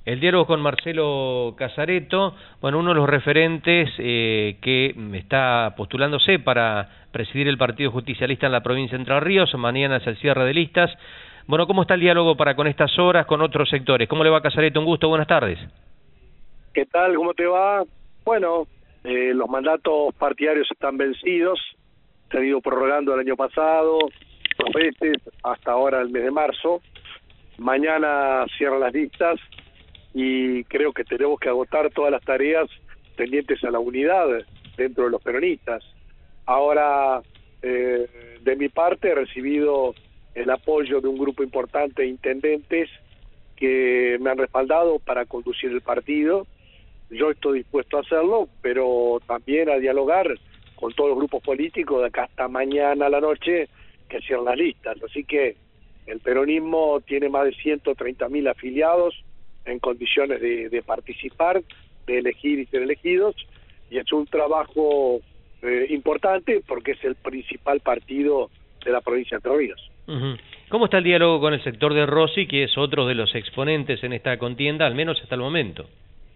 El diálogo con Marcelo Casareto, bueno, uno de los referentes que está postulándose para presidir el Partido Justicialista en la provincia de Entre Ríos. Mañana es el cierre de listas. Bueno, ¿cómo está el diálogo para con estas horas, con otros sectores? ¿Cómo le va, Casareto? Un gusto, buenas tardes. ¿Qué tal? ¿Cómo te va? Bueno, los mandatos partidarios están vencidos, se han ido prorrogando el año pasado, 2 veces, hasta ahora el mes de marzo. Mañana cierran las listas y creo que tenemos que agotar todas las tareas pendientes a la unidad dentro de los peronistas. Ahora, de mi parte, he recibido el apoyo de un grupo importante de intendentes que me han respaldado para conducir el partido. Yo estoy dispuesto a hacerlo, pero también a dialogar con todos los grupos políticos de acá hasta mañana a la noche que cierran las listas. Así que el peronismo tiene más de 130.000 afiliados en condiciones de participar, de elegir y ser elegidos, y es un trabajo importante porque es el principal partido de la provincia de Entre Ríos. ¿Cómo está el diálogo con el sector de Rossi, que es otro de los exponentes en esta contienda, al menos hasta el momento?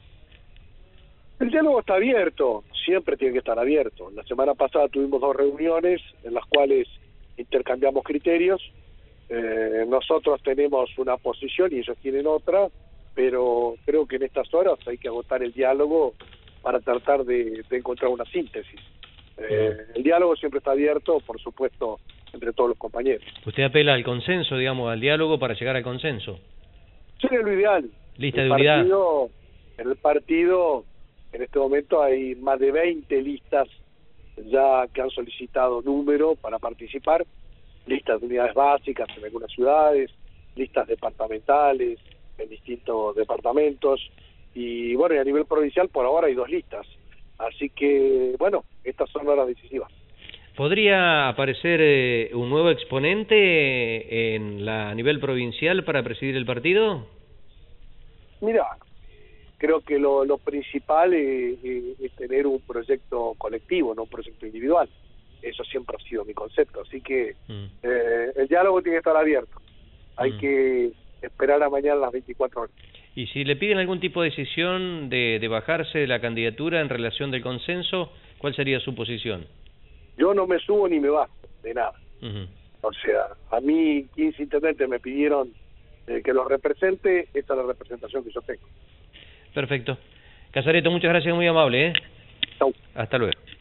El diálogo está abierto, siempre tiene que estar abierto. La semana pasada tuvimos 2 reuniones en las cuales intercambiamos criterios. Nosotros tenemos una posición y ellos tienen otra, pero creo que en estas horas hay que agotar el diálogo para tratar de encontrar una síntesis. El diálogo siempre está abierto, por supuesto, entre todos los compañeros. ¿Usted apela al consenso, digamos, al diálogo para llegar al consenso? Sí, es lo ideal. ¿Lista de unidad? En el partido, en este momento hay más de 20 listas ya que han solicitado número para participar, listas de unidades básicas en algunas ciudades, listas departamentales en distintos departamentos, y bueno, y a nivel provincial por ahora hay 2 listas. Así que, bueno, estas son horas decisivas. ¿Podría aparecer un nuevo exponente a nivel provincial para presidir el partido? Mira, creo que lo principal es tener un proyecto colectivo, no un proyecto individual. Eso siempre ha sido mi concepto. Así que el diálogo tiene que estar abierto. Hay que esperar a mañana a las 24 horas. Y si le piden algún tipo de decisión de bajarse de la candidatura en relación del consenso, ¿cuál sería su posición? Yo no me subo ni me bajo de nada. O sea, a mí 15 intendentes me pidieron que los represente. Esta es la representación que yo tengo. Perfecto. Casareto, muchas gracias, muy amable. Chau. Hasta luego.